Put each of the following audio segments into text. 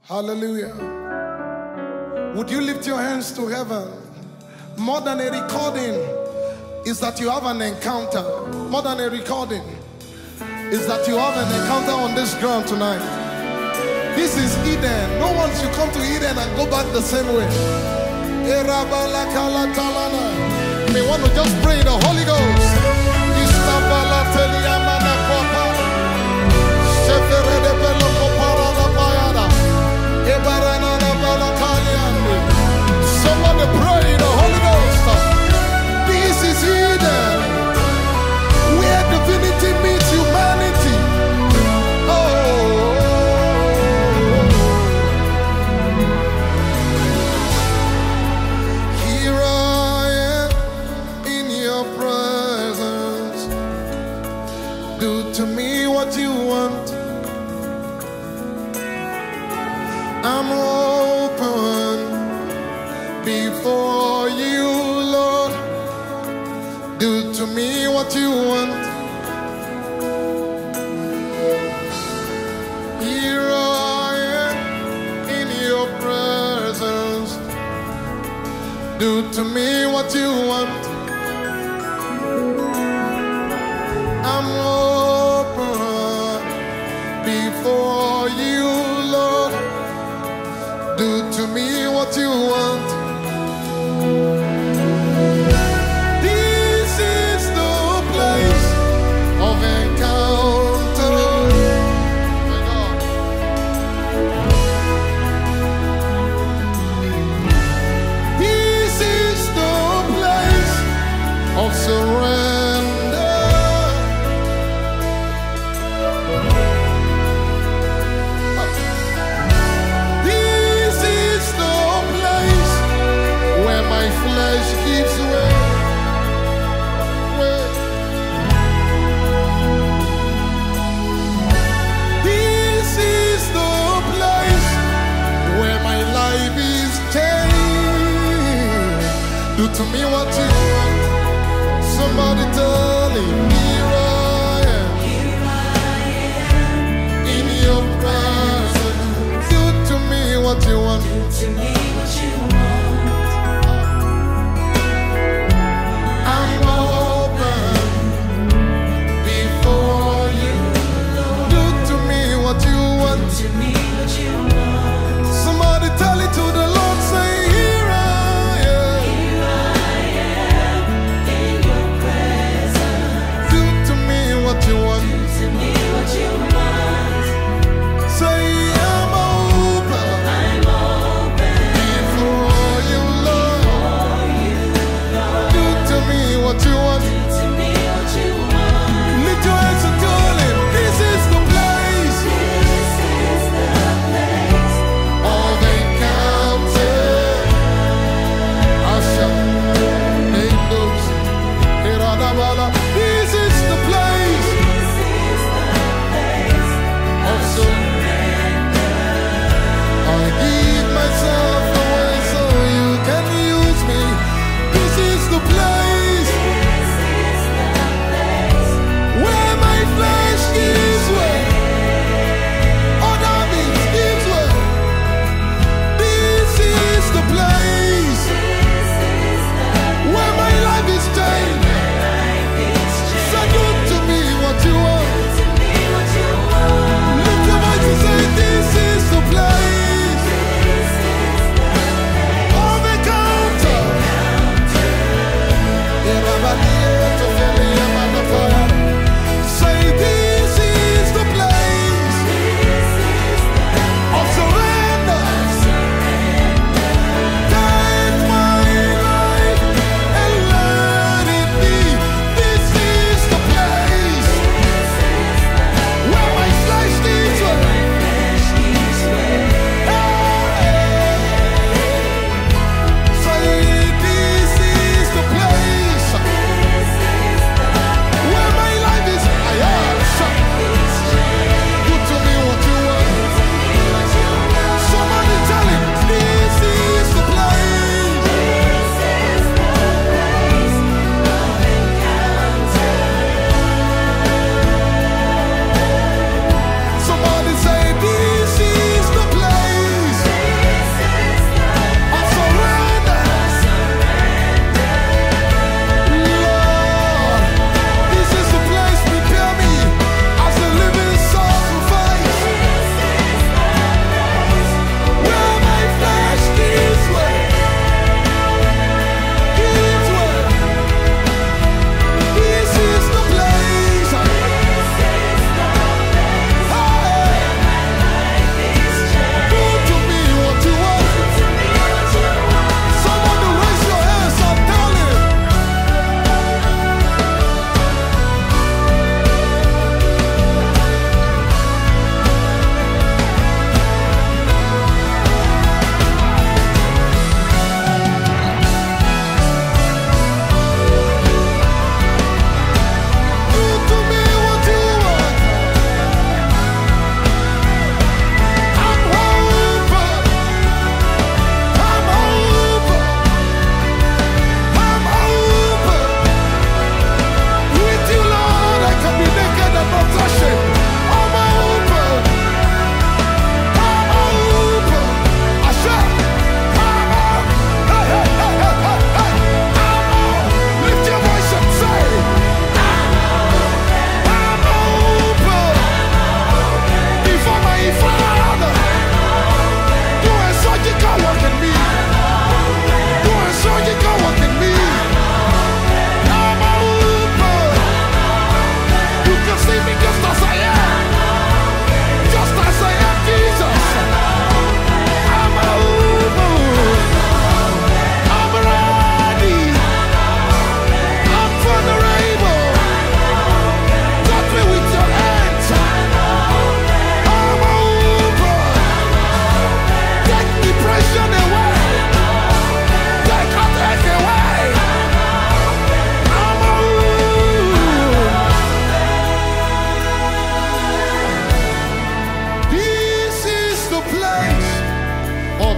Hallelujah. Would you lift your hands to heaven? More than a recording is that you have an encounter. More than a recording is that you have an encounter on this ground tonight. This is Eden. No one should come to Eden and go back the same way. We want to just pray in the Holy Ghost. Somebody pray in the Holy Ghost. This is Eden, where divinity meets humanity. Oh, here I am in your presence. Do to me what you want. I'm open before you, Lord. Do to me what you want. Here I am in your presence. Do to me what you want. I'm open before you, Lord. Do to me what you want. This is the place of encounter. My God. This is the place of surrender. This is the place where my flesh gives way. This is the place where my life is changed. Do to me what you want. Somebody tell him, here I am in your presence. Do to me what you want. Do to me what you want. I'm open before you. Do to me what you want. Do to me what you want. Somebody tell it to the Lord, say, here I am. Here I am in your presence. Do to me what you want. Do to me what you want. Say, I'm open I'm open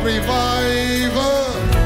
revival.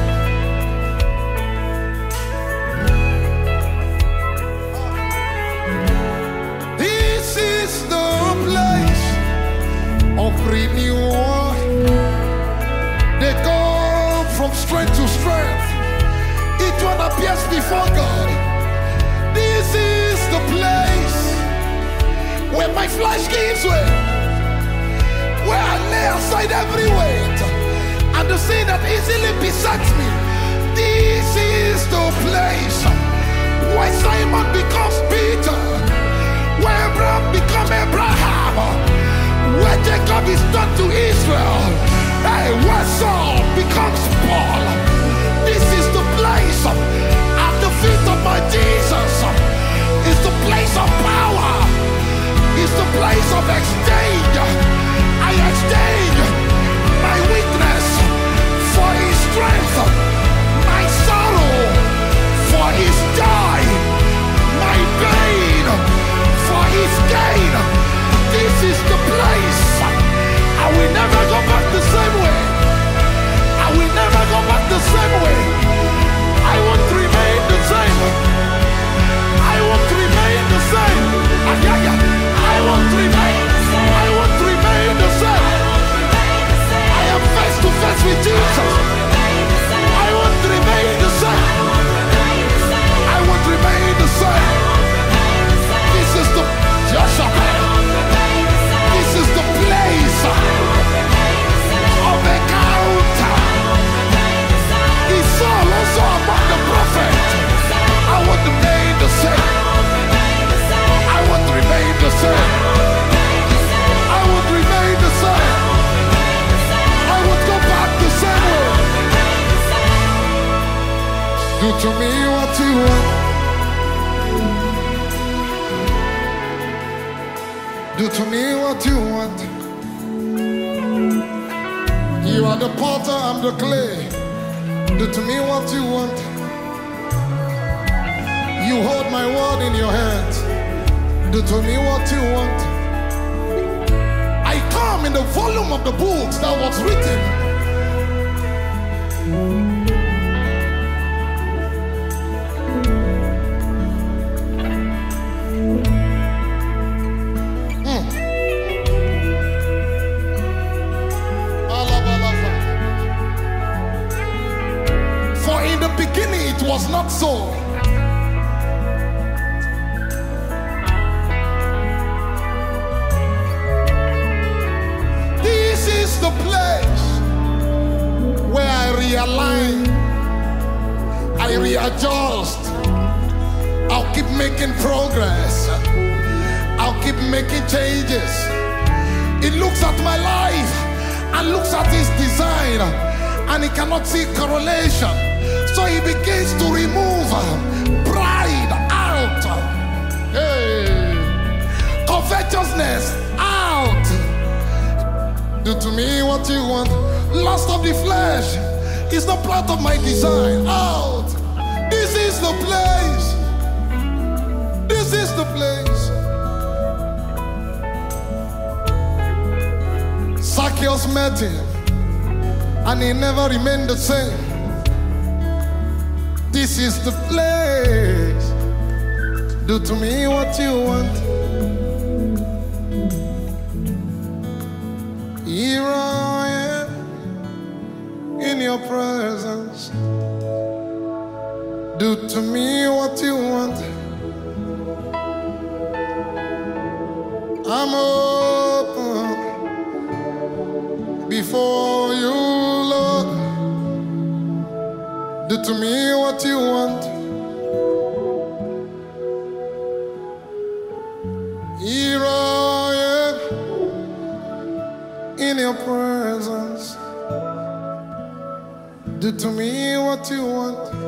This is the place of renewal. They go from strength to strength. Each one appears before God. This is the place where my flesh gives way, where I lay aside every weight and the sin that easily besets me. This is the place where Simon becomes Peter, where Abraham becomes Abraham, where Jacob is turned to Israel, hey, where Saul becomes Paul. This is the place at the feet of my Jesus. It's the place of power. It's the place of exchange. I exchange my weakness for his strength, my sorrow for his joy, my pain for his gain. This is the place. I will never go back the same way. I will never go back the same way. I won't remain the same. I won't remain the same. I won't remain the same. I won't remain the same. I am face to face with Jesus. I won't remain the same. I won't remain the same. This is the This is the place of encounter. It's all also among the prophets. I won't remain the same. I won't remain the same. I won't remain the same. I won't go back the same way. Do to me what you want. Do to me what you want. You are the potter, I'm the clay. Do to me what you want. You hold my word in your hands. Do to me what you want. I come in the volume of the books that was written. For in the beginning it was not so. The place where I realign, I readjust. I'll keep making progress. I'll keep making changes. It looks at my life and looks at his design, and he cannot see correlation. So he begins to remove pride out, covetousness out. Do to me what you want. Lust of the flesh is not part of my design. Out. This is the place. This is the place. Zacchaeus met him, and he never remained the same. This is the place. Do to me what you want. Here I am in your presence. Do to me what you want. I'm open before you, Lord. Do to me what you want. Here I am in your presence. Do to me what you want.